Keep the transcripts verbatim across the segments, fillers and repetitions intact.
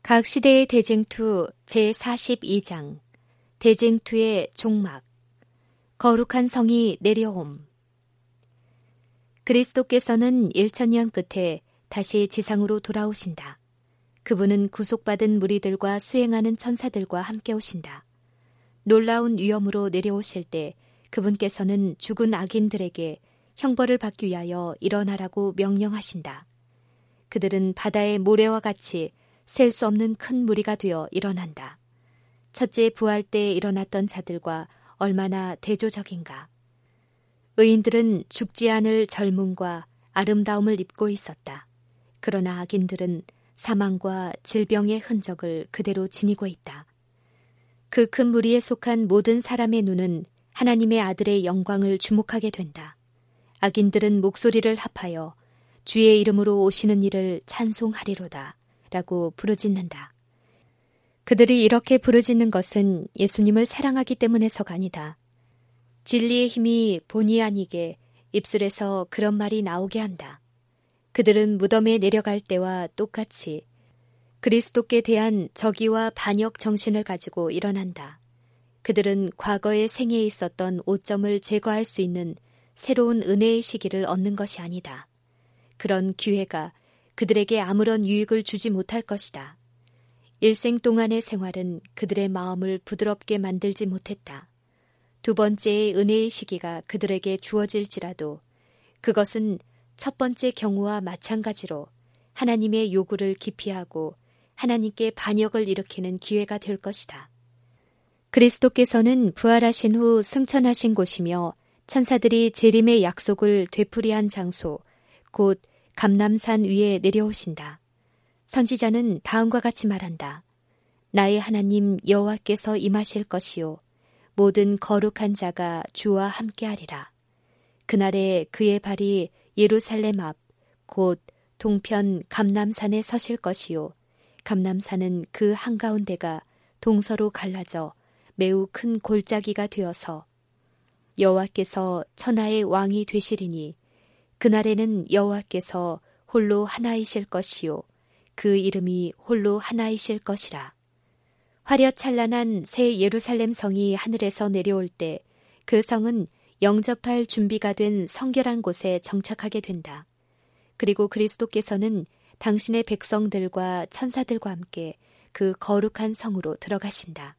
각 시대의 대쟁투 제사십이 장 대쟁투의 종막 거룩한 성이 내려옴. 그리스도께서는 일천 년 끝에 다시 지상으로 돌아오신다. 그분은 구속받은 무리들과 수행하는 천사들과 함께 오신다. 놀라운 위엄으로 내려오실 때 그분께서는 죽은 악인들에게 형벌을 받기 위하여 일어나라고 명령하신다. 그들은 바다의 모래와 같이 셀 수 없는 큰 무리가 되어 일어난다. 첫째 부활 때 일어났던 자들과 얼마나 대조적인가. 의인들은 죽지 않을 젊음과 아름다움을 입고 있었다. 그러나 악인들은 사망과 질병의 흔적을 그대로 지니고 있다. 그 큰 무리에 속한 모든 사람의 눈은 하나님의 아들의 영광을 주목하게 된다. 악인들은 목소리를 합하여 주의 이름으로 오시는 이를 찬송하리로다 라고 부르짖는다. 그들이 이렇게 부르짖는 것은 예수님을 사랑하기 때문에서가 아니다. 진리의 힘이 본의 아니게 입술에서 그런 말이 나오게 한다. 그들은 무덤에 내려갈 때와 똑같이 그리스도께 대한 적의와 반역 정신을 가지고 일어난다. 그들은 과거의 생애에 있었던 오점을 제거할 수 있는 새로운 은혜의 시기를 얻는 것이 아니다. 그런 기회가 그들에게 아무런 유익을 주지 못할 것이다. 일생 동안의 생활은 그들의 마음을 부드럽게 만들지 못했다. 두 번째의 은혜의 시기가 그들에게 주어질지라도 그것은 첫 번째 경우와 마찬가지로 하나님의 요구를 기피하고 하나님께 반역을 일으키는 기회가 될 것이다. 그리스도께서는 부활하신 후 승천하신 곳이며 천사들이 재림의 약속을 되풀이한 장소, 곧 감람산 위에 내려오신다. 선지자는 다음과 같이 말한다. 나의 하나님 여호와께서 임하실 것이요 모든 거룩한 자가 주와 함께하리라. 그날에 그의 발이 예루살렘 앞 곧 동편 감람산에 서실 것이요 감람산은 그 한가운데가 동서로 갈라져 매우 큰 골짜기가 되어서 여호와께서 천하의 왕이 되시리니 그날에는 여호와께서 홀로 하나이실 것이요 그 이름이 홀로 하나이실 것이라. 화려찬란한 새 예루살렘 성이 하늘에서 내려올 때 그 성은 영접할 준비가 된 성결한 곳에 정착하게 된다. 그리고 그리스도께서는 당신의 백성들과 천사들과 함께 그 거룩한 성으로 들어가신다.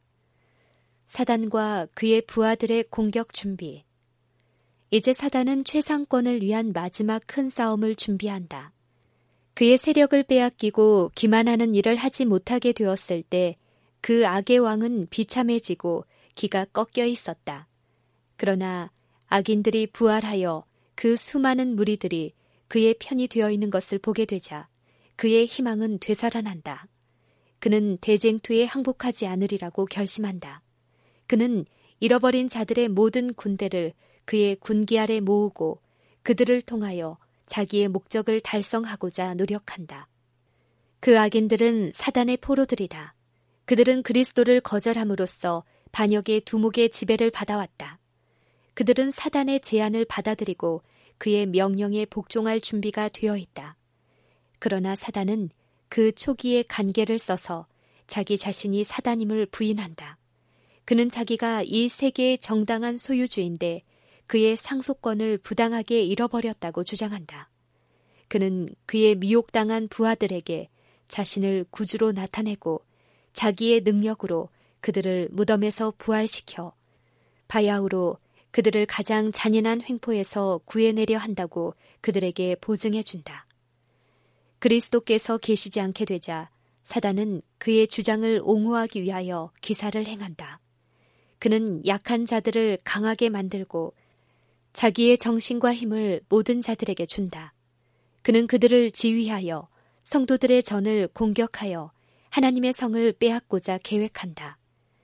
사단과 그의 부하들의 공격 준비. 이제 사단은 최상권을 위한 마지막 큰 싸움을 준비한다. 그의 세력을 빼앗기고 기만하는 일을 하지 못하게 되었을 때 그 악의 왕은 비참해지고 기가 꺾여 있었다. 그러나 악인들이 부활하여 그 수많은 무리들이 그의 편이 되어 있는 것을 보게 되자 그의 희망은 되살아난다. 그는 대쟁투에 항복하지 않으리라고 결심한다. 그는 잃어버린 자들의 모든 군대를 그의 군기 아래 모으고 그들을 통하여 자기의 목적을 달성하고자 노력한다. 그 악인들은 사단의 포로들이다. 그들은 그리스도를 거절함으로써 반역의 두목의 지배를 받아왔다. 그들은 사단의 제안을 받아들이고 그의 명령에 복종할 준비가 되어 있다. 그러나 사단은 그 초기의 간계를 써서 자기 자신이 사단임을 부인한다. 그는 자기가 이 세계의 정당한 소유주인데 그의 상속권을 부당하게 잃어버렸다고 주장한다. 그는 그의 미혹당한 부하들에게 자신을 구주로 나타내고 자기의 능력으로 그들을 무덤에서 부활시켜 바야흐로 그들을 가장 잔인한 횡포에서 구해내려 한다고 그들에게 보증해준다. 그리스도께서 계시지 않게 되자 사단은 그의 주장을 옹호하기 위하여 기사를 행한다. 그는 약한 자들을 강하게 만들고 자기의 정신과 힘을 모든 자들에게 준다. 그는 그들을 지휘하여 성도들의 전을 공격하여 하나님의 성을 빼앗고자 계획한다.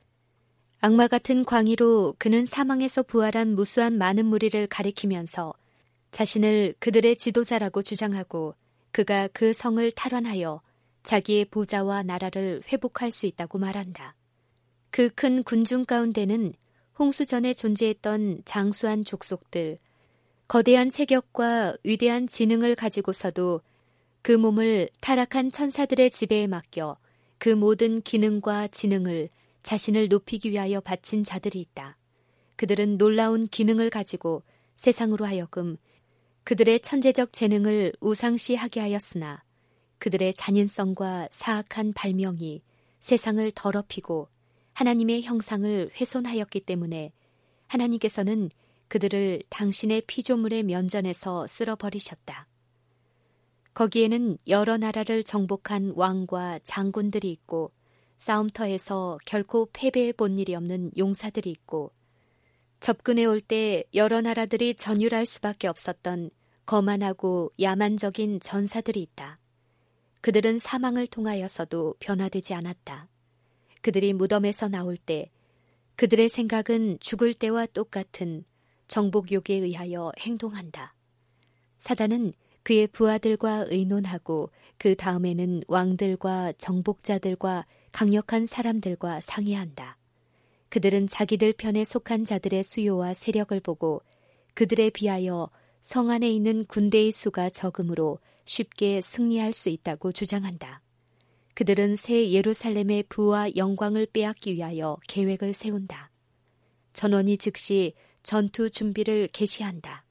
악마 같은 광의로 그는 사망에서 부활한 무수한 많은 무리를 가리키면서 자신을 그들의 지도자라고 주장하고 그가 그 성을 탈환하여 자기의 보좌와 나라를 회복할 수 있다고 말한다. 그 큰 군중 가운데는 홍수 전에 존재했던 장수한 족속들, 거대한 체격과 위대한 지능을 가지고서도 그 몸을 타락한 천사들의 지배에 맡겨 그 모든 기능과 지능을 자신을 높이기 위하여 바친 자들이 있다. 그들은 놀라운 기능을 가지고 세상으로 하여금 그들의 천재적 재능을 우상시하게 하였으나 그들의 잔인성과 사악한 발명이 세상을 더럽히고 하나님의 형상을 훼손하였기 때문에 하나님께서는 그들을 당신의 피조물의 면전에서 쓸어버리셨다. 거기에는 여러 나라를 정복한 왕과 장군들이 있고 싸움터에서 결코 패배해 본 일이 없는 용사들이 있고 접근해 올 때 여러 나라들이 전율할 수밖에 없었던 거만하고 야만적인 전사들이 있다. 그들은 사망을 통하여서도 변화되지 않았다. 그들이 무덤에서 나올 때 그들의 생각은 죽을 때와 똑같은 정복욕에 의하여 행동한다. 사단은 그의 부하들과 의논하고 그 다음에는 왕들과 정복자들과 강력한 사람들과 상의한다. 그들은 자기들 편에 속한 자들의 수요와 세력을 보고 그들에 비하여 성 안에 있는 군대의 수가 적음으로 쉽게 승리할 수 있다고 주장한다. 그들은 새 예루살렘의 부와 영광을 빼앗기 위하여 계획을 세운다. 전원이 즉시 전투 준비를 개시한다.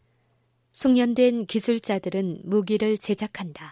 숙련된 기술자들은 무기를 제작한다.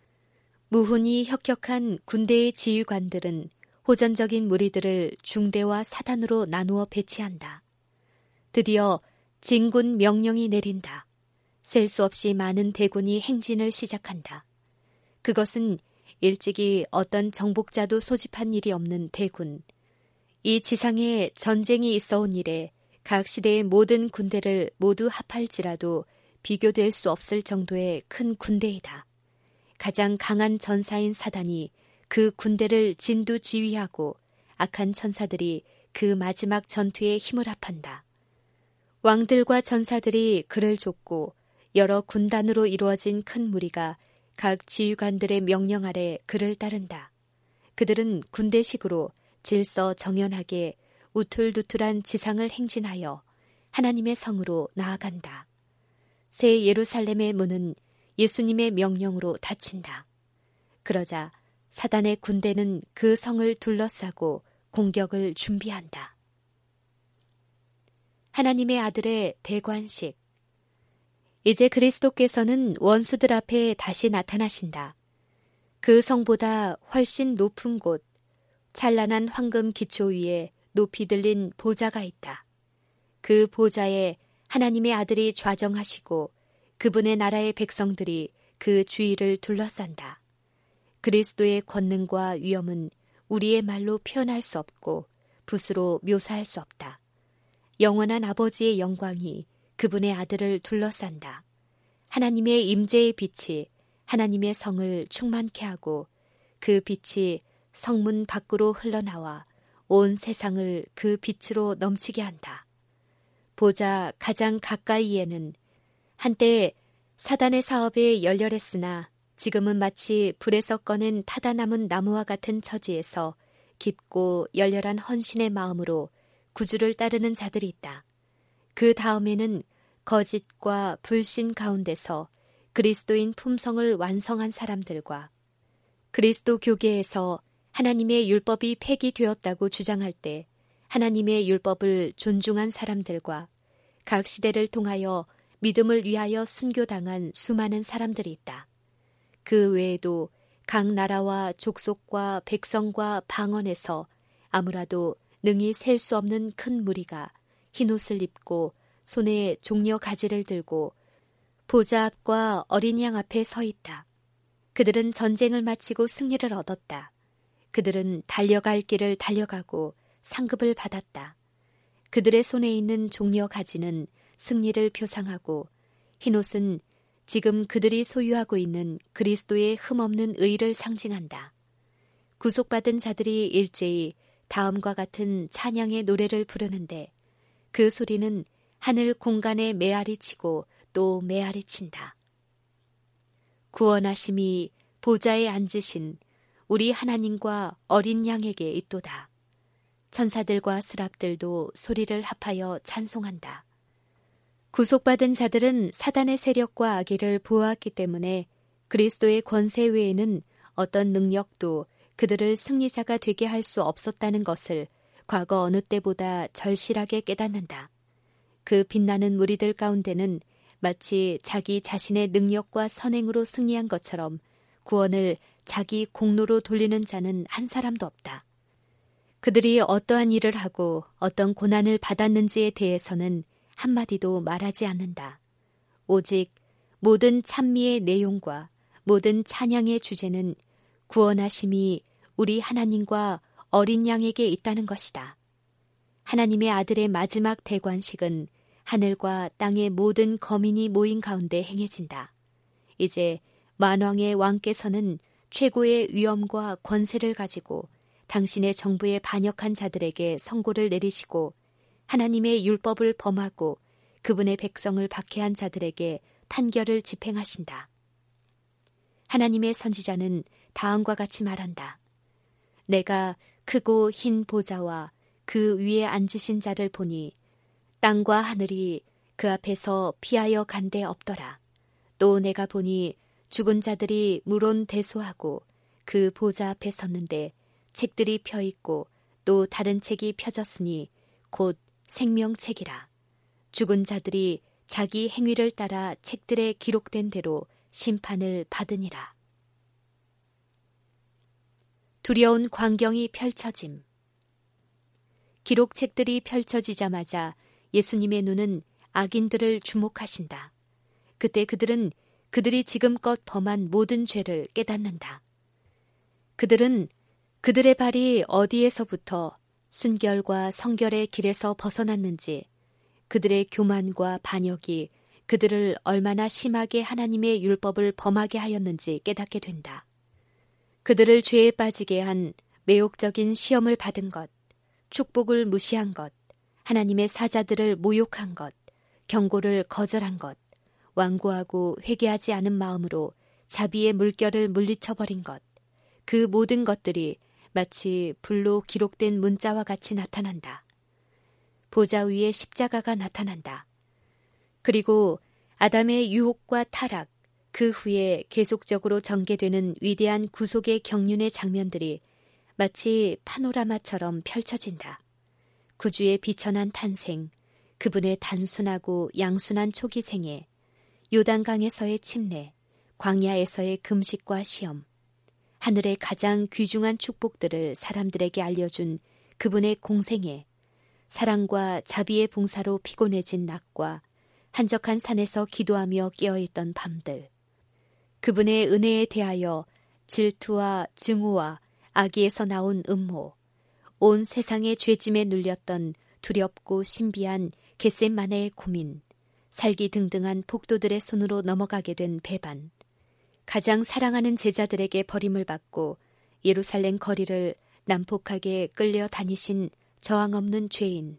무훈이 혁혁한 군대의 지휘관들은 호전적인 무리들을 중대와 사단으로 나누어 배치한다. 드디어 진군 명령이 내린다. 셀 수 없이 많은 대군이 행진을 시작한다. 그것은 일찍이 어떤 정복자도 소집한 일이 없는 대군. 이 지상에 전쟁이 있어온 이래 각 시대의 모든 군대를 모두 합할지라도 비교될 수 없을 정도의 큰 군대이다. 가장 강한 전사인 사단이 그 군대를 진두지휘하고 악한 천사들이 그 마지막 전투에 힘을 합한다. 왕들과 전사들이 그를 좇고 여러 군단으로 이루어진 큰 무리가 각 지휘관들의 명령 아래 그를 따른다. 그들은 군대식으로 질서 정연하게 우툴두툴한 지상을 행진하여 하나님의 성으로 나아간다. 새 예루살렘의 문은 예수님의 명령으로 닫힌다. 그러자 사단의 군대는 그 성을 둘러싸고 공격을 준비한다. 하나님의 아들의 대관식. 이제 그리스도께서는 원수들 앞에 다시 나타나신다. 그 성보다 훨씬 높은 곳, 찬란한 황금 기초 위에 높이 들린 보좌가 있다. 그 보좌에 하나님의 아들이 좌정하시고 그분의 나라의 백성들이 그 주위를 둘러싼다. 그리스도의 권능과 위엄은 우리의 말로 표현할 수 없고 붓으로 묘사할 수 없다. 영원한 아버지의 영광이 그분의 아들을 둘러싼다. 하나님의 임재의 빛이 하나님의 성을 충만케 하고 그 빛이 성문 밖으로 흘러나와 온 세상을 그 빛으로 넘치게 한다. 보좌 가장 가까이에는 한때 사단의 사업에 열렬했으나 지금은 마치 불에서 꺼낸 타다 남은 나무와 같은 처지에서 깊고 열렬한 헌신의 마음으로 구주를 따르는 자들이 있다. 그 다음에는 거짓과 불신 가운데서 그리스도인 품성을 완성한 사람들과 그리스도 교계에서 하나님의 율법이 폐기되었다고 주장할 때 하나님의 율법을 존중한 사람들과 각 시대를 통하여 믿음을 위하여 순교당한 수많은 사람들이 있다. 그 외에도 각 나라와 족속과 백성과 방언에서 아무라도 능히 셀 수 없는 큰 무리가 흰옷을 입고 손에 종려 가지를 들고 보좌 앞과 어린 양 앞에 서 있다. 그들은 전쟁을 마치고 승리를 얻었다. 그들은 달려갈 길을 달려가고 상급을 받았다. 그들의 손에 있는 종려 가지는 승리를 표상하고 흰옷은 지금 그들이 소유하고 있는 그리스도의 흠없는 의를 상징한다. 구속받은 자들이 일제히 다음과 같은 찬양의 노래를 부르는데 그 소리는 하늘 공간에 메아리 치고 또 메아리 친다. 구원하심이 보좌에 앉으신 우리 하나님과 어린 양에게 있도다. 천사들과 스랍들도 소리를 합하여 찬송한다. 구속받은 자들은 사단의 세력과 악의를 보호했기 때문에 그리스도의 권세 외에는 어떤 능력도 그들을 승리자가 되게 할 수 없었다는 것을 과거 어느 때보다 절실하게 깨닫는다. 그 빛나는 무리들 가운데는 마치 자기 자신의 능력과 선행으로 승리한 것처럼 구원을 자기 공로로 돌리는 자는 한 사람도 없다. 그들이 어떠한 일을 하고 어떤 고난을 받았는지에 대해서는 한마디도 말하지 않는다. 오직 모든 찬미의 내용과 모든 찬양의 주제는 구원하심이 우리 하나님과 어린 양에게 있다는 것이다. 하나님의 아들의 마지막 대관식은 하늘과 땅의 모든 거민이 모인 가운데 행해진다. 이제 만왕의 왕께서는 최고의 위엄과 권세를 가지고 당신의 정부에 반역한 자들에게 선고를 내리시고 하나님의 율법을 범하고 그분의 백성을 박해한 자들에게 판결을 집행하신다. 하나님의 선지자는 다음과 같이 말한다. 내가 크고 흰 보좌와 그 위에 앉으신 자를 보니 땅과 하늘이 그 앞에서 피하여 간데 없더라. 또 내가 보니 죽은 자들이 물론대소하고 그 보좌 앞에 섰는데 책들이 펴 있고 또 다른 책이 펴졌으니 곧 생명책이라. 죽은 자들이 자기 행위를 따라 책들에 기록된 대로 심판을 받으니라. 두려운 광경이 펼쳐짐. 기록책들이 펼쳐지자마자 예수님의 눈은 악인들을 주목하신다. 그때 그들은 그들이 지금껏 범한 모든 죄를 깨닫는다. 그들은 그들의 발이 어디에서부터 순결과 성결의 길에서 벗어났는지, 그들의 교만과 반역이 그들을 얼마나 심하게 하나님의 율법을 범하게 하였는지 깨닫게 된다. 그들을 죄에 빠지게 한 매혹적인 시험을 받은 것, 축복을 무시한 것, 하나님의 사자들을 모욕한 것, 경고를 거절한 것, 완고하고 회개하지 않은 마음으로 자비의 물결을 물리쳐버린 것, 그 모든 것들이 마치 불로 기록된 문자와 같이 나타난다. 보좌 위에 십자가가 나타난다. 그리고 아담의 유혹과 타락, 그 후에 계속적으로 전개되는 위대한 구속의 경륜의 장면들이 마치 파노라마처럼 펼쳐진다. 구주의 비천한 탄생, 그분의 단순하고 양순한 초기 생애, 요단강에서의 침례, 광야에서의 금식과 시험, 하늘의 가장 귀중한 축복들을 사람들에게 알려준 그분의 공생애, 사랑과 자비의 봉사로 피곤해진 낮과 한적한 산에서 기도하며 깨어있던 밤들, 그분의 은혜에 대하여 질투와 증오와 악의에서 나온 음모, 온 세상의 죄짐에 눌렸던 두렵고 신비한 겟세마네의 고민, 살기등등한 폭도들의 손으로 넘어가게 된 배반, 가장 사랑하는 제자들에게 버림을 받고 예루살렘 거리를 난폭하게 끌려 다니신 저항 없는 죄인,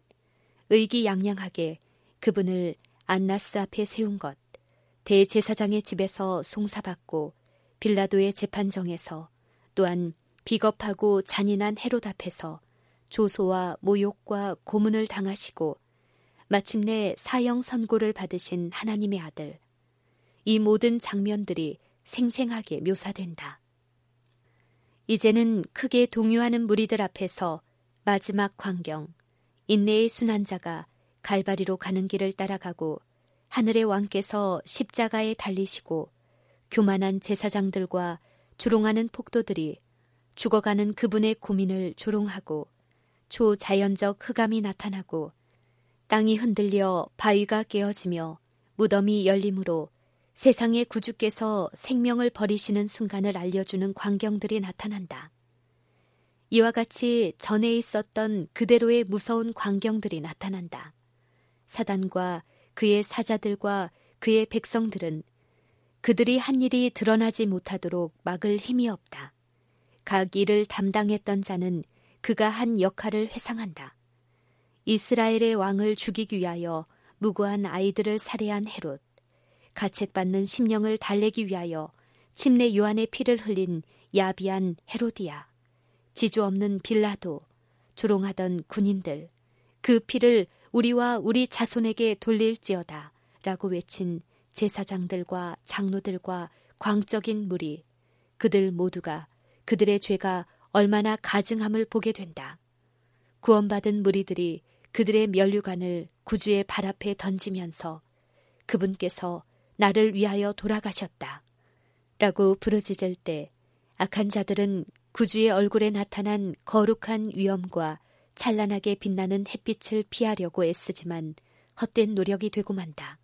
의기양양하게 그분을 안나스 앞에 세운 것, 대제사장의 집에서 송사받고 빌라도의 재판정에서, 또한 비겁하고 잔인한 헤롯 앞에서 조소와 모욕과 고문을 당하시고 마침내 사형 선고를 받으신 하나님의 아들, 이 모든 장면들이 생생하게 묘사된다. 이제는 크게 동요하는 무리들 앞에서 마지막 광경, 인내의 순환자가 갈바리로 가는 길을 따라가고 하늘의 왕께서 십자가에 달리시고 교만한 제사장들과 조롱하는 폭도들이 죽어가는 그분의 고민을 조롱하고 초자연적 흑암이 나타나고 땅이 흔들려 바위가 깨어지며 무덤이 열림으로 세상의 구주께서 생명을 버리시는 순간을 알려주는 광경들이 나타난다. 이와 같이 전에 있었던 그대로의 무서운 광경들이 나타난다. 사단과 그의 사자들과 그의 백성들은 그들이 한 일이 드러나지 못하도록 막을 힘이 없다. 각 일을 담당했던 자는 그가 한 역할을 회상한다. 이스라엘의 왕을 죽이기 위하여 무고한 아이들을 살해한 헤롯, 가책받는 심령을 달래기 위하여 침례 요한의 피를 흘린 야비한 헤로디아, 지주 없는 빌라도, 조롱하던 군인들, 그 피를 우리와 우리 자손에게 돌릴지어다 라고 외친 제사장들과 장로들과 광적인 무리, 그들 모두가 그들의 죄가 얼마나 가증함을 보게 된다. 구원받은 무리들이 그들의 면류관을 구주의 발 앞에 던지면서 그분께서 나를 위하여 돌아가셨다 라고 부르짖을 때 악한 자들은 구주의 얼굴에 나타난 거룩한 위엄과 찬란하게 빛나는 햇빛을 피하려고 애쓰지만 헛된 노력이 되고 만다.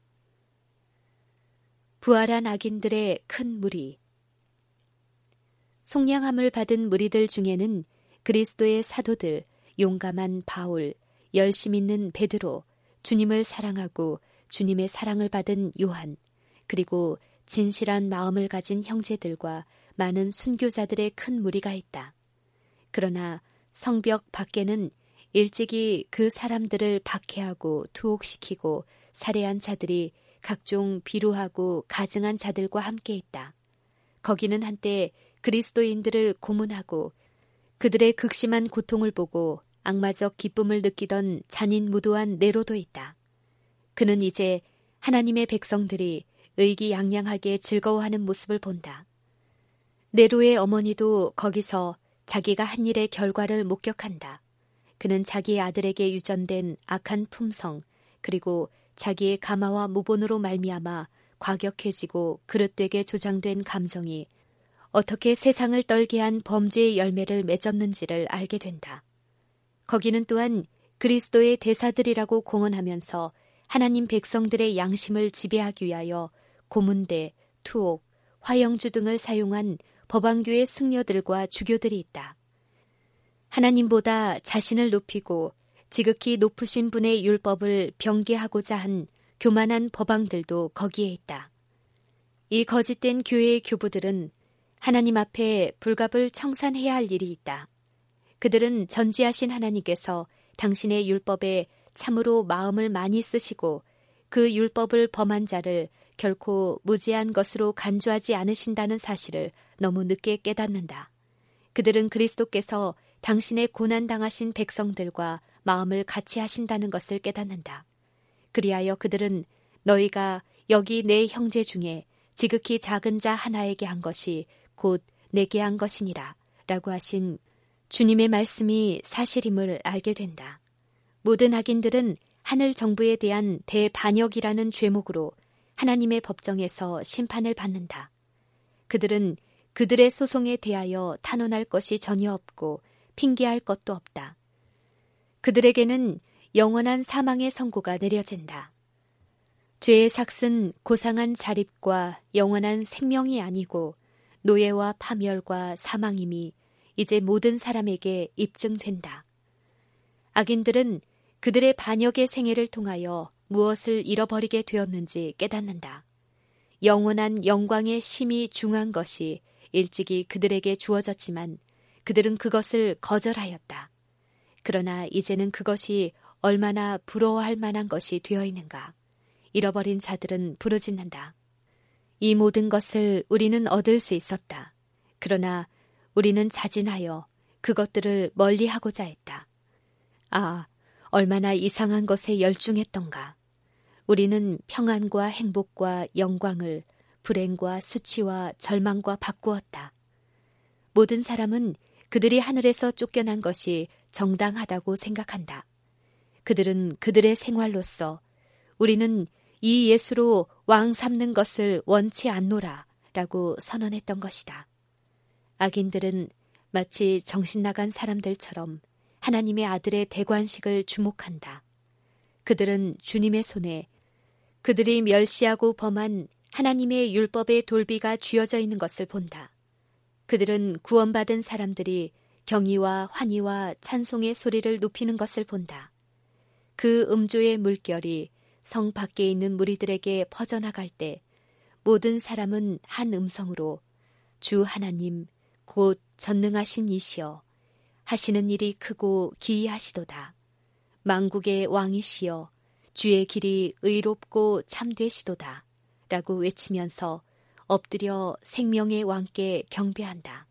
부활한 악인들의 큰 무리. 속량함을 받은 무리들 중에는 그리스도의 사도들, 용감한 바울, 열심 있는 베드로, 주님을 사랑하고 주님의 사랑을 받은 요한, 그리고 진실한 마음을 가진 형제들과 많은 순교자들의 큰 무리가 있다. 그러나 성벽 밖에는 일찍이 그 사람들을 박해하고 투옥시키고 살해한 자들이 각종 비루하고 가증한 자들과 함께 있다. 거기는 한때 그리스도인들을 고문하고 그들의 극심한 고통을 보고 악마적 기쁨을 느끼던 잔인무도한 네로도 있다. 그는 이제 하나님의 백성들이 의기양양하게 즐거워하는 모습을 본다. 네로의 어머니도 거기서 자기가 한 일의 결과를 목격한다. 그는 자기의 아들에게 유전된 악한 품성 그리고 자기의 가마와 무본으로 말미암아 과격해지고 그릇되게 조장된 감정이 어떻게 세상을 떨게 한 범죄의 열매를 맺었는지를 알게 된다. 거기는 또한 그리스도의 대사들이라고 공언하면서 하나님 백성들의 양심을 지배하기 위하여 고문대, 투옥, 화영주 등을 사용한 법왕교의 승려들과 주교들이 있다. 하나님보다 자신을 높이고 지극히 높으신 분의 율법을 병개하고자 한 교만한 법왕들도 거기에 있다. 이 거짓된 교회의 교부들은 하나님 앞에 불갑을 청산해야 할 일이 있다. 그들은 전지하신 하나님께서 당신의 율법에 참으로 마음을 많이 쓰시고 그 율법을 범한 자를 결코 무죄한 것으로 간주하지 않으신다는 사실을 너무 늦게 깨닫는다. 그들은 그리스도께서 당신의 고난당하신 백성들과 마음을 같이 하신다는 것을 깨닫는다. 그리하여 그들은 너희가 여기 내 형제 중에 지극히 작은 자 하나에게 한 것이 곧 내게 한 것이니라 라고 하신 주님의 말씀이 사실임을 알게 된다. 모든 악인들은 하늘 정부에 대한 대반역이라는 죄목으로 하나님의 법정에서 심판을 받는다. 그들은 그들의 소송에 대하여 탄원할 것이 전혀 없고 핑계할 것도 없다. 그들에게는 영원한 사망의 선고가 내려진다. 죄의 삭은 고상한 자립과 영원한 생명이 아니고 노예와 파멸과 사망임이 이제 모든 사람에게 입증된다. 악인들은 그들의 반역의 생애를 통하여 무엇을 잃어버리게 되었는지 깨닫는다. 영원한 영광의 심이 중한 것이 일찍이 그들에게 주어졌지만 그들은 그것을 거절하였다. 그러나 이제는 그것이 얼마나 부러워할 만한 것이 되어 있는가. 잃어버린 자들은 부르짖는다. 이 모든 것을 우리는 얻을 수 있었다. 그러나 우리는 자진하여 그것들을 멀리하고자 했다. 아, 얼마나 이상한 것에 열중했던가. 우리는 평안과 행복과 영광을 불행과 수치와 절망과 바꾸었다. 모든 사람은 그들이 하늘에서 쫓겨난 것이 정당하다고 생각한다. 그들은 그들의 생활로서 우리는 이 예수로 왕 삼는 것을 원치 않노라 라고 선언했던 것이다. 악인들은 마치 정신 나간 사람들처럼 하나님의 아들의 대관식을 주목한다. 그들은 주님의 손에 그들이 멸시하고 범한 하나님의 율법의 돌비가 쥐어져 있는 것을 본다. 그들은 구원받은 사람들이 경의와 환희와 찬송의 소리를 높이는 것을 본다. 그 음조의 물결이 성 밖에 있는 무리들에게 퍼져나갈 때 모든 사람은 한 음성으로 주 하나님 곧 전능하신 이시여 하시는 일이 크고 기이하시도다. 만국의 왕이시여 주의 길이 의롭고 참되시도다 라고 외치면서 엎드려 생명의 왕께 경배한다.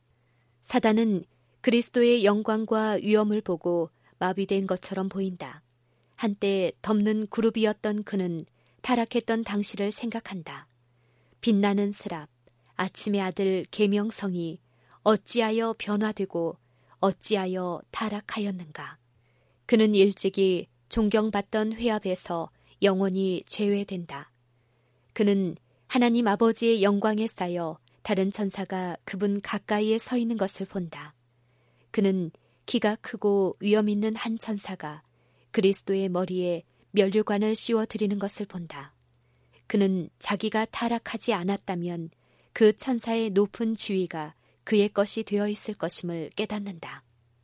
사단은 그리스도의 영광과 위엄을 보고 마비된 것처럼 보인다. 한때 덮는 그룹이었던 그는 타락했던 당시를 생각한다. 빛나는 스랍, 아침의 아들 계명성이 어찌하여 변화되고 어찌하여 타락하였는가. 그는 일찍이 존경받던 회 앞에서 영원히 제외된다. 그는 하나님 아버지의 영광에 쌓여 다른 천사가 그분 가까이에 서 있는 것을 본다. 그는 키가 크고 위엄 있는 한 천사가 그리스도의 머리에 면류관을 씌워드리는 것을 본다. 그는 자기가 타락하지 않았다면 그 천사의 높은 지위가 그의 것이 되어 있을 것임을 깨닫는다.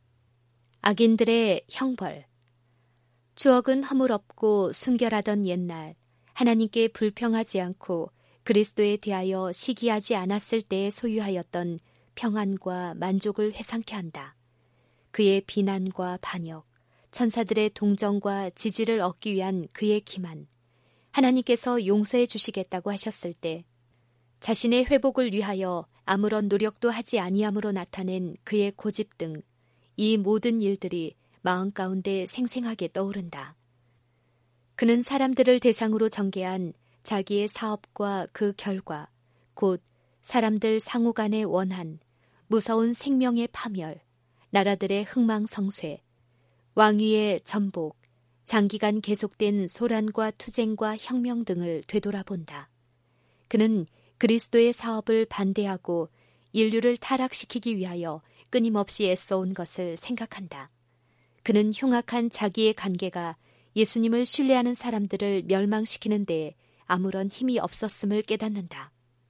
악인들의 형벌. 추억은 허물없고 순결하던 옛날, 하나님께 불평하지 않고 그리스도에 대하여 시기하지 않았을 때에 소유하였던 평안과 만족을 회상케 한다. 그의 비난과 반역, 천사들의 동정과 지지를 얻기 위한 그의 기만, 하나님께서 용서해 주시겠다고 하셨을 때 자신의 회복을 위하여 아무런 노력도 하지 아니함으로 나타낸 그의 고집 등 이 모든 일들이 마음 가운데 생생하게 떠오른다. 그는 사람들을 대상으로 전개한 자기의 사업과 그 결과, 곧 사람들 상호 간의 원한, 무서운 생명의 파멸, 나라들의 흥망성쇠, 왕위의 전복, 장기간 계속된 소란과 투쟁과 혁명 등을 되돌아본다. 그는 그리스도의 사업을 반대하고 인류를 타락시키기 위하여 끊임없이 애써온 것을 생각한다. 그는 흉악한 자기의 관계가 예수님을 신뢰하는 사람들을 멸망시키는 데에 아무런 힘이 없었음을 깨닫는다.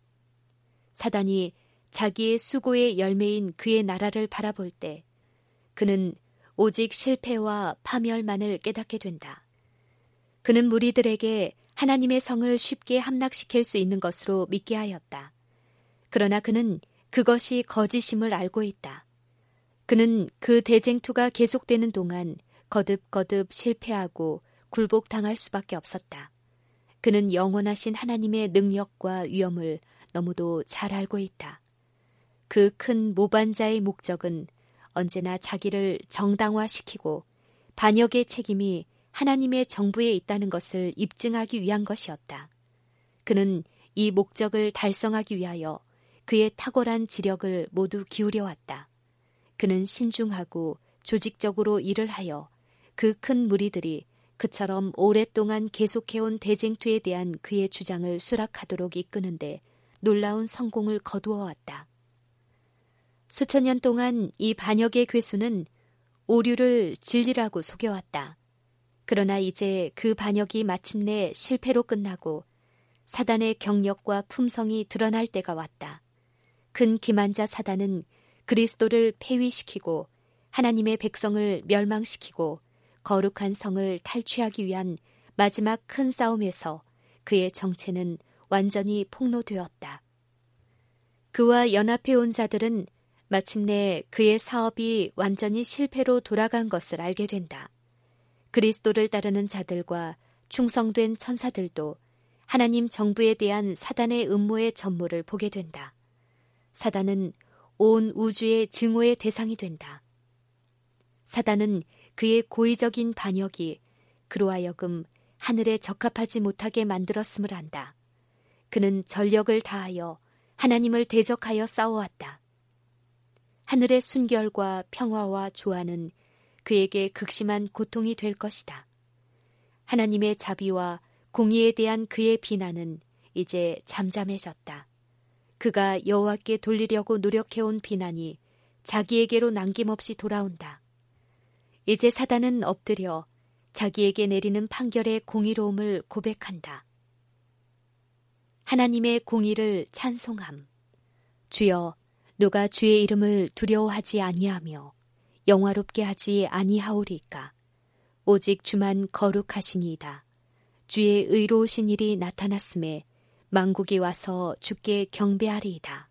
사단이 자기의 수고의 열매인 그의 나라를 바라볼 때 그는 오직 실패와 파멸만을 깨닫게 된다. 그는 무리들에게 하나님의 성을 쉽게 함락시킬 수 있는 것으로 믿게 하였다. 그러나 그는 그것이 거짓임을 알고 있다. 그는 그 대쟁투가 계속되는 동안 거듭거듭 실패하고 굴복당할 수밖에 없었다. 그는 영원하신 하나님의 능력과 위엄을 너무도 잘 알고 있다. 그 큰 모반자의 목적은 언제나 자기를 정당화시키고 반역의 책임이 하나님의 정부에 있다는 것을 입증하기 위한 것이었다. 그는 이 목적을 달성하기 위하여 그의 탁월한 지력을 모두 기울여왔다. 그는 신중하고 조직적으로 일을 하여 그 큰 무리들이 그처럼 오랫동안 계속해온 대쟁투에 대한 그의 주장을 수락하도록 이끄는데 놀라운 성공을 거두어왔다. 수천 년 동안 이 반역의 괴수는 오류를 진리라고 속여왔다. 그러나 이제 그 반역이 마침내 실패로 끝나고 사단의 경력과 품성이 드러날 때가 왔다. 큰 기만자 사단은 그리스도를 폐위시키고 하나님의 백성을 멸망시키고 거룩한 성을 탈취하기 위한 마지막 큰 싸움에서 그의 정체는 완전히 폭로되었다. 그와 연합해온 자들은 마침내 그의 사업이 완전히 실패로 돌아간 것을 알게 된다. 그리스도를 따르는 자들과 충성된 천사들도 하나님 정부에 대한 사단의 음모의 전모를 보게 된다. 사단은 온 우주의 증오의 대상이 된다. 사단은 그의 고의적인 반역이 그로 하여금 하늘에 적합하지 못하게 만들었음을 안다. 그는 전력을 다하여 하나님을 대적하여 싸워왔다. 하늘의 순결과 평화와 조화는 그에게 극심한 고통이 될 것이다. 하나님의 자비와 공의에 대한 그의 비난은 이제 잠잠해졌다. 그가 여호와께 돌리려고 노력해온 비난이 자기에게로 남김없이 돌아온다. 이제 사단은 엎드려 자기에게 내리는 판결의 공의로움을 고백한다. 하나님의 공의를 찬송함. 주여, 누가 주의 이름을 두려워하지 아니하며 영화롭게 하지 아니하오리까. 오직 주만 거룩하시니이다. 주의 의로우신 일이 나타났음에 만국이 와서 주께 경배하리이다.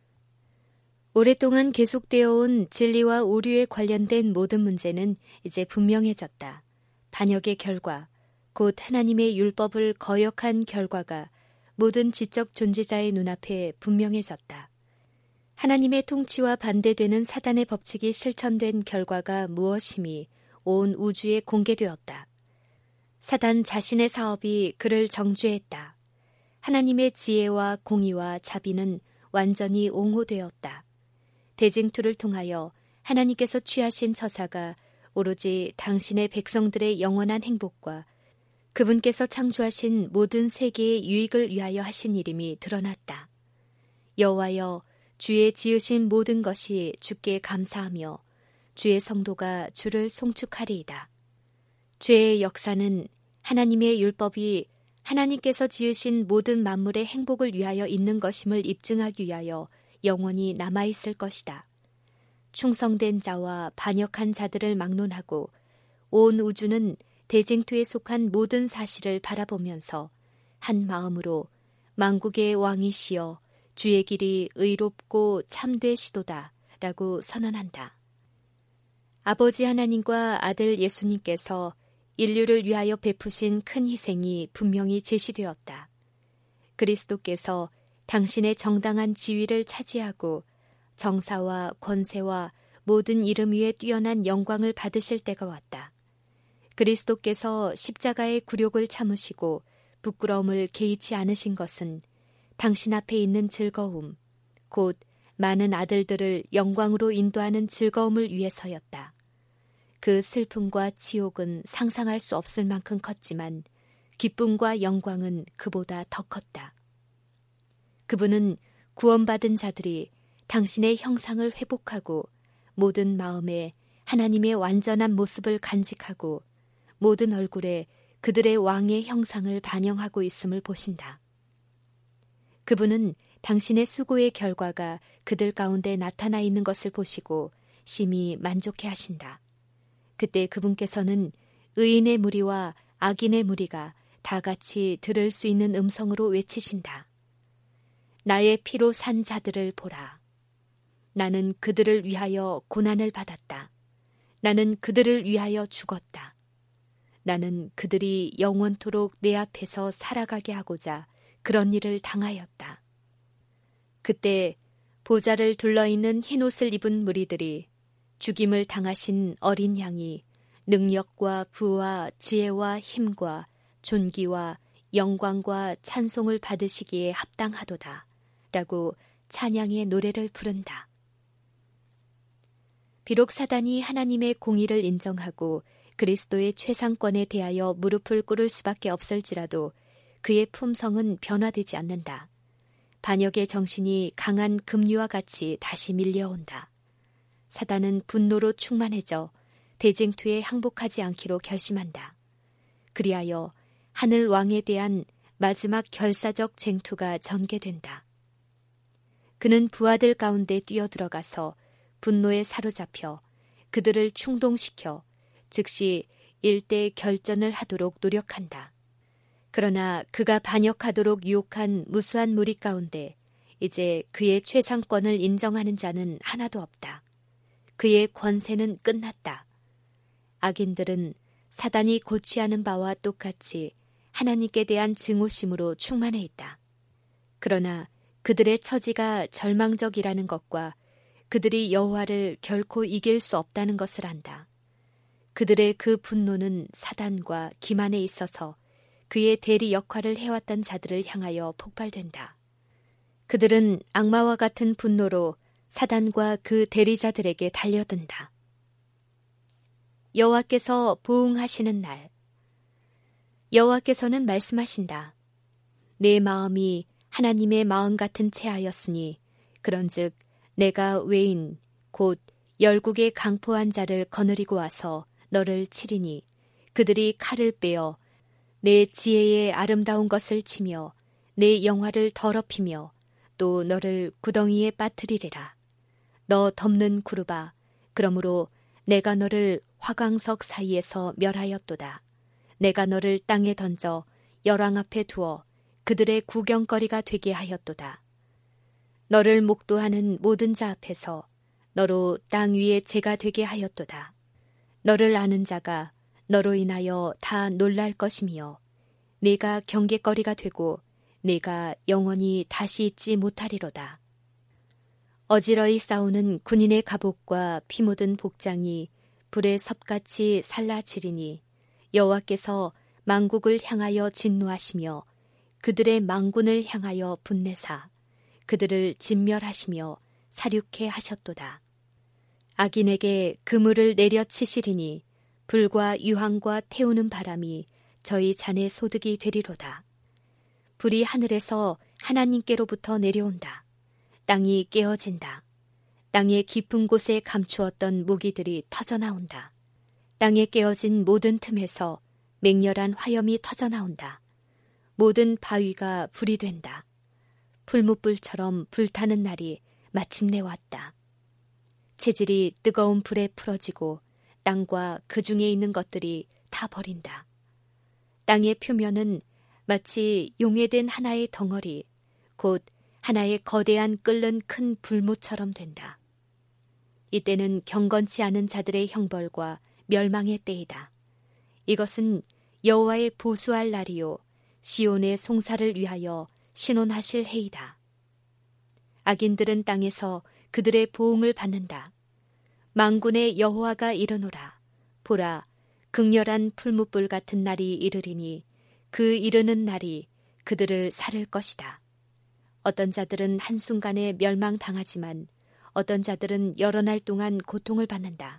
오랫동안 계속되어 온 진리와 오류에 관련된 모든 문제는 이제 분명해졌다. 반역의 결과, 곧 하나님의 율법을 거역한 결과가 모든 지적 존재자의 눈앞에 분명해졌다. 하나님의 통치와 반대되는 사단의 법칙이 실천된 결과가 무엇임이 온 우주에 공개되었다. 사단 자신의 사업이 그를 정죄했다. 하나님의 지혜와 공의와 자비는 완전히 옹호되었다. 대징투를 통하여 하나님께서 취하신 처사가 오로지 당신의 백성들의 영원한 행복과 그분께서 창조하신 모든 세계의 유익을 위하여 하신 일임이 드러났다. 여호와여, 주의 지으신 모든 것이 주께 감사하며 주의 성도가 주를 송축하리이다. 죄의 역사는 하나님의 율법이 하나님께서 지으신 모든 만물의 행복을 위하여 있는 것임을 입증하기 위하여 영원히 남아있을 것이다. 충성된 자와 반역한 자들을 막론하고 온 우주는 대징투에 속한 모든 사실을 바라보면서 한 마음으로 만국의 왕이시여 주의 길이 의롭고 참되시도다 라고 선언한다. 아버지 하나님과 아들 예수님께서 인류를 위하여 베푸신 큰 희생이 분명히 제시되었다. 그리스도께서 당신의 정당한 지위를 차지하고 정사와 권세와 모든 이름 위에 뛰어난 영광을 받으실 때가 왔다. 그리스도께서 십자가의 굴욕을 참으시고 부끄러움을 개의치 않으신 것은 당신 앞에 있는 즐거움, 곧 많은 아들들을 영광으로 인도하는 즐거움을 위해서였다. 그 슬픔과 치욕은 상상할 수 없을 만큼 컸지만 기쁨과 영광은 그보다 더 컸다. 그분은 구원받은 자들이 당신의 형상을 회복하고 모든 마음에 하나님의 완전한 모습을 간직하고 모든 얼굴에 그들의 왕의 형상을 반영하고 있음을 보신다. 그분은 당신의 수고의 결과가 그들 가운데 나타나 있는 것을 보시고 심히 만족해 하신다. 그때 그분께서는 의인의 무리와 악인의 무리가 다 같이 들을 수 있는 음성으로 외치신다. 나의 피로 산 자들을 보라. 나는 그들을 위하여 고난을 받았다. 나는 그들을 위하여 죽었다. 나는 그들이 영원토록 내 앞에서 살아가게 하고자 그런 일을 당하였다. 그때 보좌를 둘러있는 흰옷을 입은 무리들이 죽임을 당하신 어린 양이 능력과 부와 지혜와 힘과 존귀와 영광과 찬송을 받으시기에 합당하도다 라고 찬양의 노래를 부른다. 비록 사단이 하나님의 공의를 인정하고 그리스도의 최상권에 대하여 무릎을 꿇을 수밖에 없을지라도 그의 품성은 변화되지 않는다. 반역의 정신이 강한 급류와 같이 다시 밀려온다. 사단은 분노로 충만해져 대징투에 항복하지 않기로 결심한다. 그리하여 하늘 왕에 대한 마지막 결사적 쟁투가 전개된다. 그는 부하들 가운데 뛰어들어가서 분노에 사로잡혀 그들을 충동시켜 즉시 일대 결전을 하도록 노력한다. 그러나 그가 반역하도록 유혹한 무수한 무리 가운데 이제 그의 최상권을 인정하는 자는 하나도 없다. 그의 권세는 끝났다. 악인들은 사단이 고취하는 바와 똑같이 하나님께 대한 증오심으로 충만해 있다. 그러나 그들의 처지가 절망적이라는 것과 그들이 여호와를 결코 이길 수 없다는 것을 안다. 그들의 그 분노는 사단과 기만에 있어서 그의 대리 역할을 해왔던 자들을 향하여 폭발된다. 그들은 악마와 같은 분노로 사단과 그 대리자들에게 달려든다. 여호와께서 보응하시는 날, 여호와께서는 말씀하신다. 내 마음이 하나님의 마음 같은 채하였으니 그런즉 내가 외인 곧 열국의 강포한 자를 거느리고 와서 너를 치리니 그들이 칼을 빼어 내 지혜의 아름다운 것을 치며 내 영화를 더럽히며 또 너를 구덩이에 빠뜨리리라. 너 덮는 구루바, 그러므로 내가 너를 화강석 사이에서 멸하였도다. 내가 너를 땅에 던져 열왕 앞에 두어 그들의 구경거리가 되게 하였도다. 너를 목도하는 모든 자 앞에서 너로 땅 위에 재가 되게 하였도다. 너를 아는 자가 너로 인하여 다 놀랄 것이며 네가 경계거리가 되고 네가 영원히 다시 있지 못하리로다. 어지러이 싸우는 군인의 갑옷과 피 묻은 복장이 불에 섭같이 살라지리니 여호와께서 만국을 향하여 진노하시며 그들의 망군을 향하여 분내사 그들을 진멸하시며 사륙해 하셨도다. 악인에게 그물을 내려치시리니 불과 유황과 태우는 바람이 저희 잔의 소득이 되리로다. 불이 하늘에서 하나님께로부터 내려온다. 땅이 깨어진다. 땅의 깊은 곳에 감추었던 무기들이 터져나온다. 땅에 깨어진 모든 틈에서 맹렬한 화염이 터져나온다. 모든 바위가 불이 된다. 풀무불처럼 불타는 날이 마침내 왔다. 체질이 뜨거운 불에 풀어지고 땅과 그 중에 있는 것들이 다 버린다. 땅의 표면은 마치 용해된 하나의 덩어리, 곧 하나의 거대한 끓는 큰 불모처럼 된다. 이때는 경건치 않은 자들의 형벌과 멸망의 때이다. 이것은 여호와의 보수할 날이요 시온의 송사를 위하여 신원하실 해이다. 악인들은 땅에서 그들의 보응을 받는다. 만군의 여호와가 이르노라. 보라, 극렬한 풀무불 같은 날이 이르리니 그 이르는 날이 그들을 살을 것이다. 어떤 자들은 한순간에 멸망당하지만 어떤 자들은 여러 날 동안 고통을 받는다.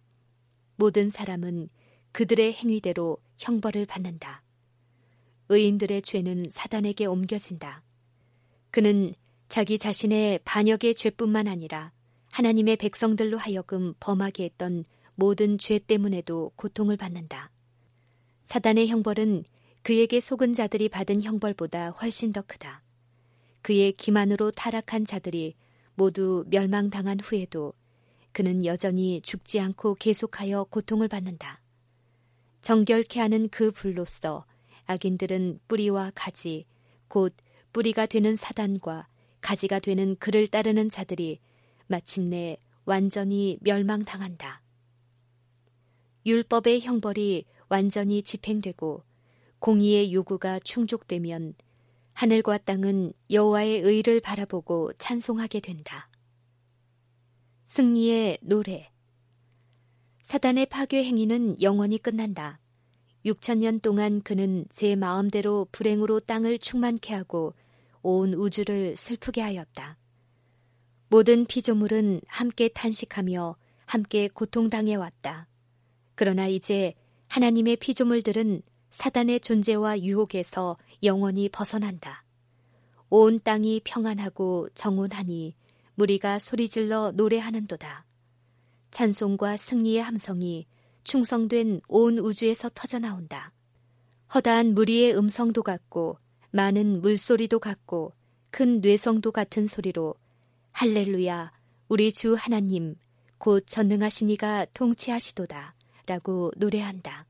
모든 사람은 그들의 행위대로 형벌을 받는다. 의인들의 죄는 사단에게 옮겨진다. 그는 자기 자신의 반역의 죄뿐만 아니라 하나님의 백성들로 하여금 범하게 했던 모든 죄 때문에도 고통을 받는다. 사단의 형벌은 그에게 속은 자들이 받은 형벌보다 훨씬 더 크다. 그의 기만으로 타락한 자들이 모두 멸망당한 후에도 그는 여전히 죽지 않고 계속하여 고통을 받는다. 정결케 하는 그 불로써 악인들은 뿌리와 가지, 곧 뿌리가 되는 사단과 가지가 되는 그를 따르는 자들이 마침내 완전히 멸망당한다. 율법의 형벌이 완전히 집행되고 공의의 요구가 충족되면 하늘과 땅은 여호와의 의를 바라보고 찬송하게 된다. 승리의 노래. 사단의 파괴 행위는 영원히 끝난다. 육천 년 동안 그는 제 마음대로 불행으로 땅을 충만케 하고 온 우주를 슬프게 하였다. 모든 피조물은 함께 탄식하며 함께 고통당해 왔다. 그러나 이제 하나님의 피조물들은 사단의 존재와 유혹에서 영원히 벗어난다. 온 땅이 평안하고 정온하니 무리가 소리질러 노래하는도다. 찬송과 승리의 함성이 충성된 온 우주에서 터져나온다. 허다한 무리의 음성도 같고 많은 물소리도 같고 큰 뇌성도 같은 소리로 할렐루야 우리 주 하나님 곧 전능하신 이가 통치하시도다 라고 노래한다.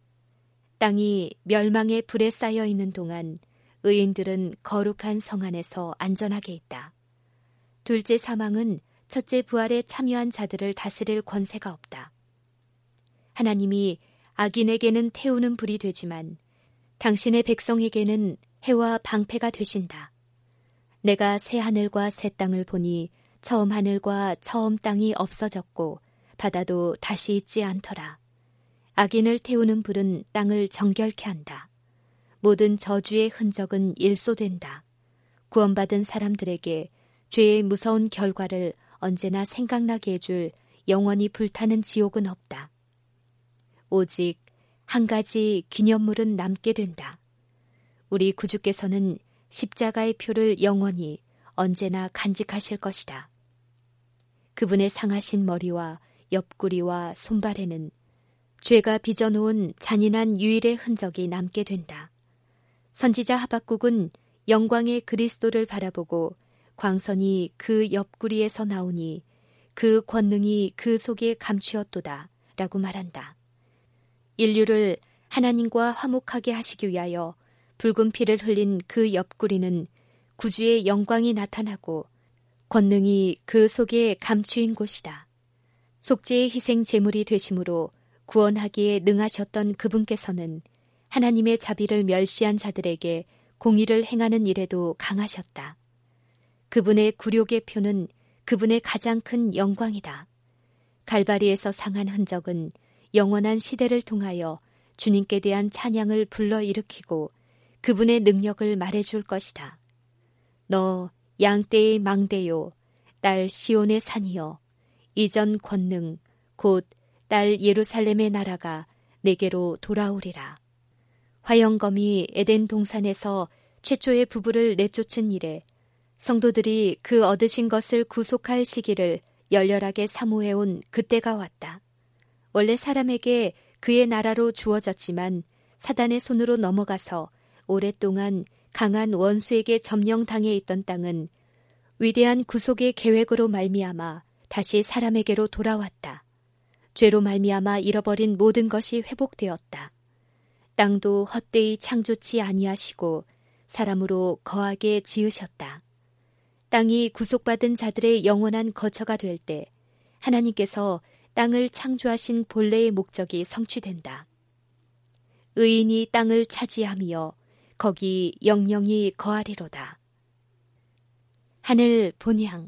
땅이 멸망의 불에 쌓여 있는 동안 의인들은 거룩한 성 안에서 안전하게 있다. 둘째 사망은 첫째 부활에 참여한 자들을 다스릴 권세가 없다. 하나님이 악인에게는 태우는 불이 되지만 당신의 백성에게는 해와 방패가 되신다. 내가 새 하늘과 새 땅을 보니 처음 하늘과 처음 땅이 없어졌고 바다도 다시 있지 않더라. 악인을 태우는 불은 땅을 정결케 한다. 모든 저주의 흔적은 일소된다. 구원받은 사람들에게 죄의 무서운 결과를 언제나 생각나게 해줄 영원히 불타는 지옥은 없다. 오직 한 가지 기념물은 남게 된다. 우리 구주께서는 십자가의 표를 영원히 언제나 간직하실 것이다. 그분의 상하신 머리와 옆구리와 손발에는 죄가 빚어놓은 잔인한 유일의 흔적이 남게 된다. 선지자 하박국은 영광의 그리스도를 바라보고 광선이 그 옆구리에서 나오니 그 권능이 그 속에 감추었도다 라고 말한다. 인류를 하나님과 화목하게 하시기 위하여 붉은 피를 흘린 그 옆구리는 구주의 영광이 나타나고 권능이 그 속에 감추인 곳이다. 속죄의 희생 제물이 되심으로 구원하기에 능하셨던 그분께서는 하나님의 자비를 멸시한 자들에게 공의를 행하는 일에도 강하셨다. 그분의 굴욕의 표는 그분의 가장 큰 영광이다. 갈바리에서 상한 흔적은 영원한 시대를 통하여 주님께 대한 찬양을 불러일으키고 그분의 능력을 말해줄 것이다. 너 양떼의 망대요, 딸 시온의 산이여 이전 권능 곧 딸 예루살렘의 나라가 내게로 돌아오리라. 화영검이 에덴 동산에서 최초의 부부를 내쫓은 이래 성도들이 그 얻으신 것을 구속할 시기를 열렬하게 사모해온 그때가 왔다. 원래 사람에게 그의 나라로 주어졌지만 사단의 손으로 넘어가서 오랫동안 강한 원수에게 점령당해 있던 땅은 위대한 구속의 계획으로 말미암아 다시 사람에게로 돌아왔다. 죄로 말미암아 잃어버린 모든 것이 회복되었다. 땅도 헛되이 창조치 아니하시고 사람으로 거하게 지으셨다. 땅이 구속받은 자들의 영원한 거처가 될 때 하나님께서 땅을 창조하신 본래의 목적이 성취된다. 의인이 땅을 차지하며 거기 영영이 거하리로다. 하늘 본향.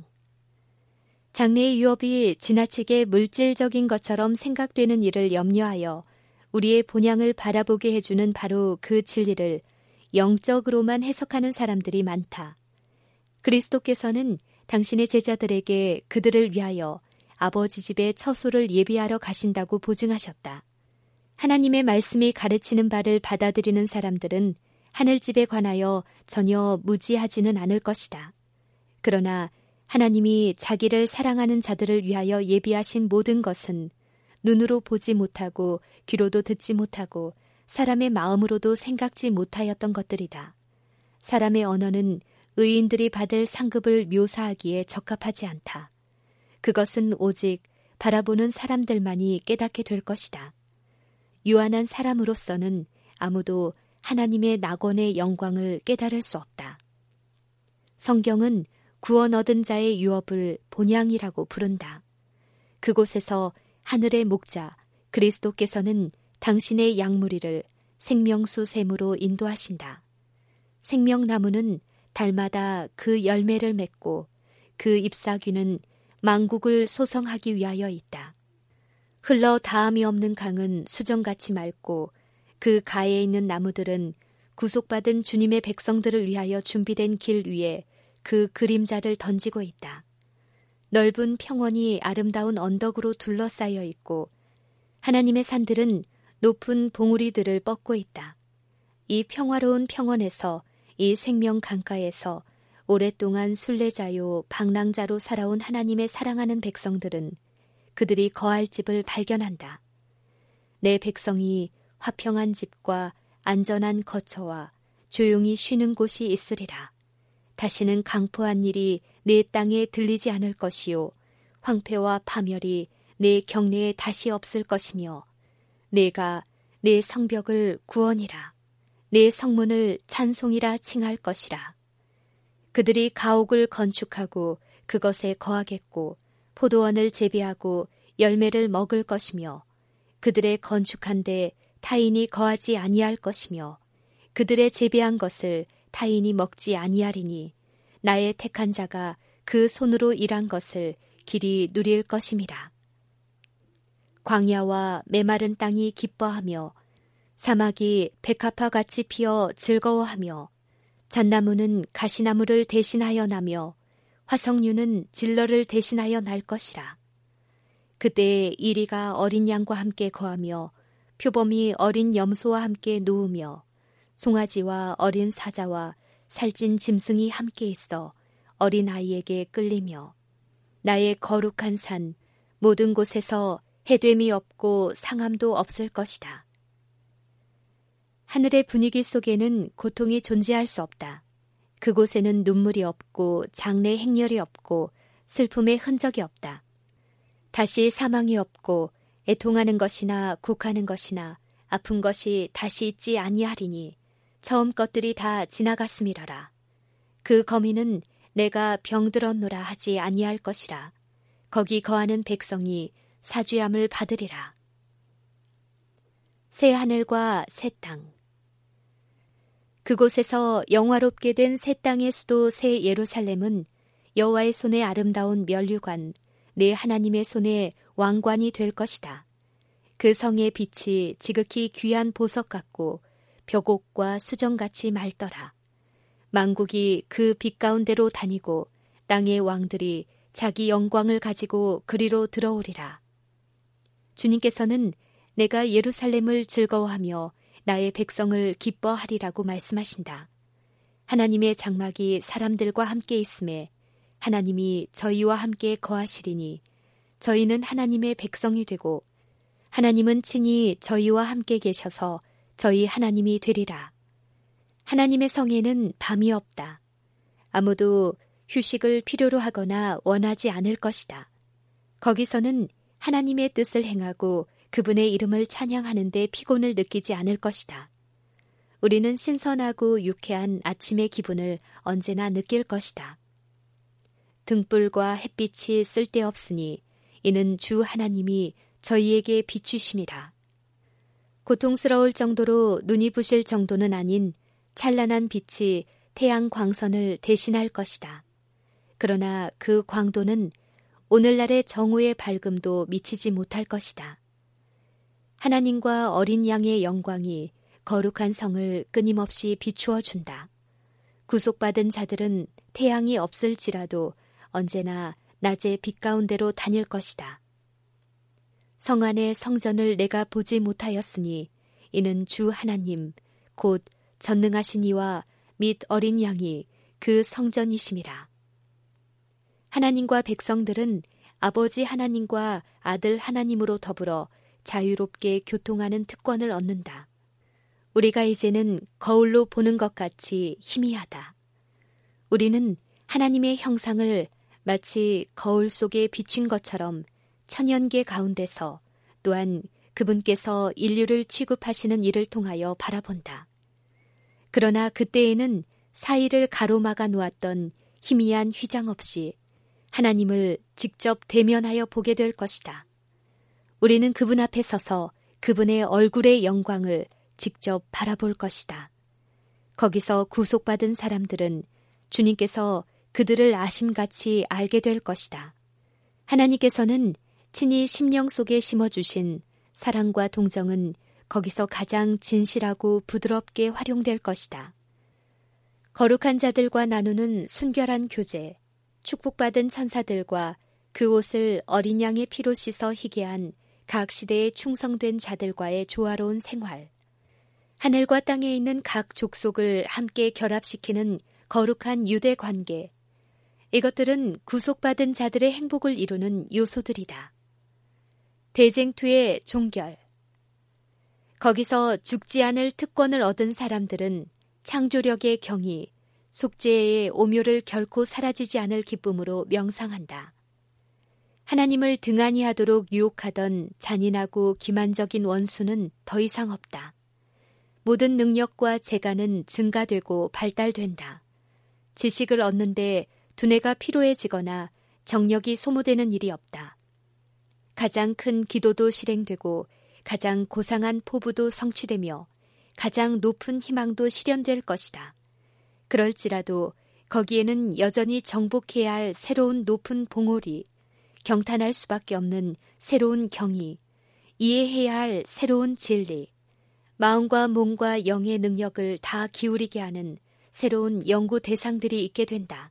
장래의 유업이 지나치게 물질적인 것처럼 생각되는 일을 염려하여 우리의 본향을 바라보게 해주는 바로 그 진리를 영적으로만 해석하는 사람들이 많다. 그리스도께서는 당신의 제자들에게 그들을 위하여 아버지 집에 처소를 예비하러 가신다고 보증하셨다. 하나님의 말씀이 가르치는 바를 받아들이는 사람들은 하늘집에 관하여 전혀 무지하지는 않을 것이다. 그러나 하나님이 자기를 사랑하는 자들을 위하여 예비하신 모든 것은 눈으로 보지 못하고 귀로도 듣지 못하고 사람의 마음으로도 생각지 못하였던 것들이다. 사람의 언어는 의인들이 받을 상급을 묘사하기에 적합하지 않다. 그것은 오직 바라보는 사람들만이 깨닫게 될 것이다. 유한한 사람으로서는 아무도 하나님의 낙원의 영광을 깨달을 수 없다. 성경은 구원 얻은 자의 유업을 본향이라고 부른다. 그곳에서 하늘의 목자 그리스도께서는 당신의 양무리를 생명수 샘으로 인도하신다. 생명나무는 달마다 그 열매를 맺고 그 잎사귀는 만국을 소성하기 위하여 있다. 흘러 닿음이 없는 강은 수정같이 맑고 그 가에 있는 나무들은 구속받은 주님의 백성들을 위하여 준비된 길 위에 그 그림자를 던지고 있다. 넓은 평원이 아름다운 언덕으로 둘러싸여 있고 하나님의 산들은 높은 봉우리들을 뻗고 있다. 이 평화로운 평원에서 이 생명 강가에서 오랫동안 순례자요 방랑자로 살아온 하나님의 사랑하는 백성들은 그들이 거할 집을 발견한다. 내 백성이 화평한 집과 안전한 거처와 조용히 쉬는 곳이 있으리라. 다시는 강포한 일이 내 땅에 들리지 않을 것이요 황폐와 파멸이 내 경내에 다시 없을 것이며 내가 내 성벽을 구원이라 내 성문을 찬송이라 칭할 것이라. 그들이 가옥을 건축하고 그것에 거하겠고 포도원을 재배하고 열매를 먹을 것이며 그들의 건축한 데 타인이 거하지 아니할 것이며 그들의 재배한 것을 타인이 먹지 아니하리니 나의 택한 자가 그 손으로 일한 것을 길이 누릴 것임이라. 광야와 메마른 땅이 기뻐하며 사막이 백합화같이 피어 즐거워하며 잣나무는 가시나무를 대신하여 나며 화석류는 질러를 대신하여 날 것이라. 그때 이리가 어린 양과 함께 거하며 표범이 어린 염소와 함께 누우며 송아지와 어린 사자와 살찐 짐승이 함께 있어 어린 아이에게 끌리며 나의 거룩한 산 모든 곳에서 해됨이 없고 상함도 없을 것이다. 하늘의 분위기 속에는 고통이 존재할 수 없다. 그곳에는 눈물이 없고 장래 행렬이 없고 슬픔의 흔적이 없다. 다시 사망이 없고 애통하는 것이나 곡하는 것이나 아픈 것이 다시 있지 아니하리니 처음 것들이 다 지나갔음이라라. 그 거미는 내가 병들었노라 하지 아니할 것이라. 거기 거하는 백성이 사죄함을 받으리라. 새 하늘과 새 땅. 그곳에서 영화롭게 된 새 땅의 수도 새 예루살렘은 여호와의 손에 아름다운 면류관, 내 하나님의 손에 왕관이 될 것이다. 그 성의 빛이 지극히 귀한 보석 같고 벽옥과 수정같이 맑더라. 만국이 그 빛 가운데로 다니고 땅의 왕들이 자기 영광을 가지고 그리로 들어오리라. 주님께서는 내가 예루살렘을 즐거워하며 나의 백성을 기뻐하리라고 말씀하신다. 하나님의 장막이 사람들과 함께 있음에 하나님이 저희와 함께 거하시리니 저희는 하나님의 백성이 되고 하나님은 친히 저희와 함께 계셔서 저희 하나님이 되리라. 하나님의 성에는 밤이 없다. 아무도 휴식을 필요로 하거나 원하지 않을 것이다. 거기서는 하나님의 뜻을 행하고 그분의 이름을 찬양하는 데 피곤을 느끼지 않을 것이다. 우리는 신선하고 유쾌한 아침의 기분을 언제나 느낄 것이다. 등불과 햇빛이 쓸데없으니 이는 주 하나님이 저희에게 비추심이라. 고통스러울 정도로 눈이 부실 정도는 아닌 찬란한 빛이 태양 광선을 대신할 것이다. 그러나 그 광도는 오늘날의 정오의 밝음도 미치지 못할 것이다. 하나님과 어린 양의 영광이 거룩한 성을 끊임없이 비추어 준다. 구속받은 자들은 태양이 없을지라도 언제나 낮의 빛 가운데로 다닐 것이다. 성 안의 성전을 내가 보지 못하였으니 이는 주 하나님 곧 전능하신 이와 및 어린 양이 그 성전이심이라. 하나님과 백성들은 아버지 하나님과 아들 하나님으로 더불어 자유롭게 교통하는 특권을 얻는다. 우리가 이제는 거울로 보는 것 같이 희미하다. 우리는 하나님의 형상을 마치 거울 속에 비춘 것처럼 천연계 가운데서 또한 그분께서 인류를 취급하시는 일을 통하여 바라본다. 그러나 그때에는 사이를 가로막아 놓았던 희미한 휘장 없이 하나님을 직접 대면하여 보게 될 것이다. 우리는 그분 앞에 서서 그분의 얼굴의 영광을 직접 바라볼 것이다. 거기서 구속받은 사람들은 주님께서 그들을 아심같이 알게 될 것이다. 하나님께서는 친히 심령 속에 심어주신 사랑과 동정은 거기서 가장 진실하고 부드럽게 활용될 것이다. 거룩한 자들과 나누는 순결한 교제, 축복받은 천사들과 그 옷을 어린 양의 피로 씻어 희게 한 각 시대에 충성된 자들과의 조화로운 생활, 하늘과 땅에 있는 각 족속을 함께 결합시키는 거룩한 유대 관계, 이것들은 구속받은 자들의 행복을 이루는 요소들이다. 대쟁투의 종결. 거기서 죽지 않을 특권을 얻은 사람들은 창조력의 경이, 속죄의 오묘를 결코 사라지지 않을 기쁨으로 명상한다. 하나님을 등한히 하도록 유혹하던 잔인하고 기만적인 원수는 더 이상 없다. 모든 능력과 재간은 증가되고 발달된다. 지식을 얻는데 두뇌가 피로해지거나 정력이 소모되는 일이 없다. 가장 큰 기도도 실행되고 가장 고상한 포부도 성취되며 가장 높은 희망도 실현될 것이다. 그럴지라도 거기에는 여전히 정복해야 할 새로운 높은 봉오리, 경탄할 수밖에 없는 새로운 경이, 이해해야 할 새로운 진리, 마음과 몸과 영의 능력을 다 기울이게 하는 새로운 연구 대상들이 있게 된다.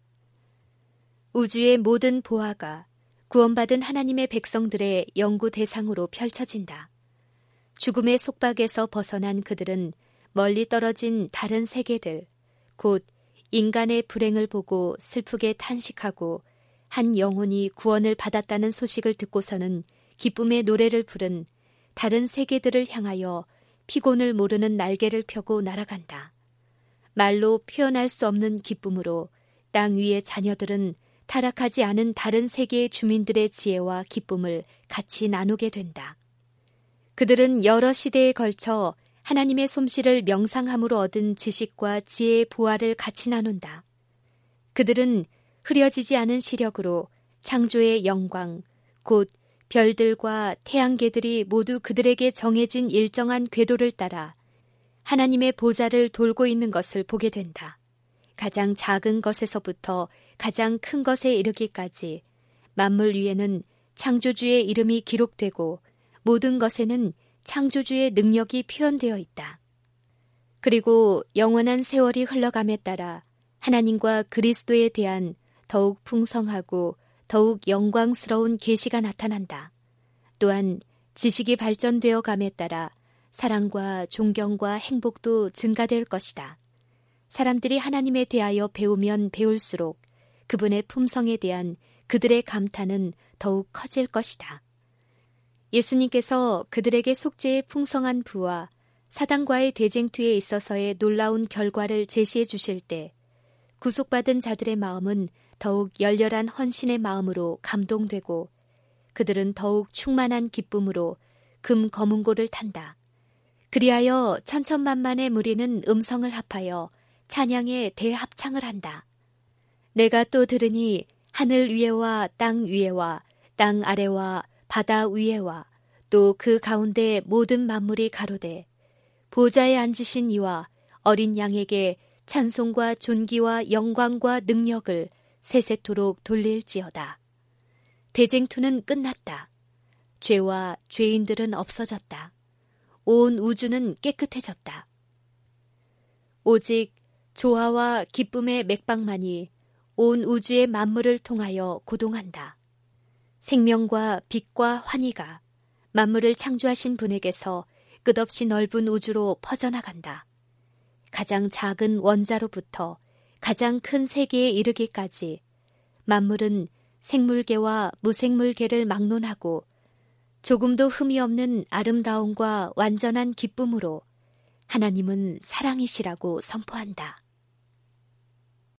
우주의 모든 보화가 구원받은 하나님의 백성들의 연구 대상으로 펼쳐진다. 죽음의 속박에서 벗어난 그들은 멀리 떨어진 다른 세계들, 곧 인간의 불행을 보고 슬프게 탄식하고 한 영혼이 구원을 받았다는 소식을 듣고서는 기쁨의 노래를 부른 다른 세계들을 향하여 피곤을 모르는 날개를 펴고 날아간다. 말로 표현할 수 없는 기쁨으로 땅 위의 자녀들은 타락하지 않은 다른 세계의 주민들의 지혜와 기쁨을 같이 나누게 된다. 그들은 여러 시대에 걸쳐 하나님의 솜씨를 명상함으로 얻은 지식과 지혜의 보화를 같이 나눈다. 그들은 흐려지지 않은 시력으로 창조의 영광, 곧 별들과 태양계들이 모두 그들에게 정해진 일정한 궤도를 따라 하나님의 보좌를 돌고 있는 것을 보게 된다. 가장 작은 것에서부터 가장 큰 것에 이르기까지 만물 위에는 창조주의 이름이 기록되고 모든 것에는 창조주의 능력이 표현되어 있다. 그리고 영원한 세월이 흘러감에 따라 하나님과 그리스도에 대한 더욱 풍성하고 더욱 영광스러운 계시가 나타난다. 또한 지식이 발전되어 감에 따라 사랑과 존경과 행복도 증가될 것이다. 사람들이 하나님에 대하여 배우면 배울수록 그분의 품성에 대한 그들의 감탄은 더욱 커질 것이다. 예수님께서 그들에게 속죄의 풍성한 부와 사단과의 대쟁투에 있어서의 놀라운 결과를 제시해 주실 때 구속받은 자들의 마음은 더욱 열렬한 헌신의 마음으로 감동되고 그들은 더욱 충만한 기쁨으로 금 거문고를 탄다. 그리하여 천천만만의 무리는 음성을 합하여 찬양의 대합창을 한다. 내가 또 들으니 하늘 위에와 땅 위에와 땅 아래와 바다 위에와 또 그 가운데 모든 만물이 가로되 보좌에 앉으신 이와 어린 양에게 찬송과 존귀와 영광과 능력을 세세토록 돌릴지어다. 대쟁투는 끝났다. 죄와 죄인들은 없어졌다. 온 우주는 깨끗해졌다. 오직 조화와 기쁨의 맥박만이 온 우주의 만물을 통하여 고동한다. 생명과 빛과 환희가 만물을 창조하신 분에게서 끝없이 넓은 우주로 퍼져나간다. 가장 작은 원자로부터 가장 큰 세계에 이르기까지 만물은 생물계와 무생물계를 막론하고 조금도 흠이 없는 아름다움과 완전한 기쁨으로 하나님은 사랑이시라고 선포한다.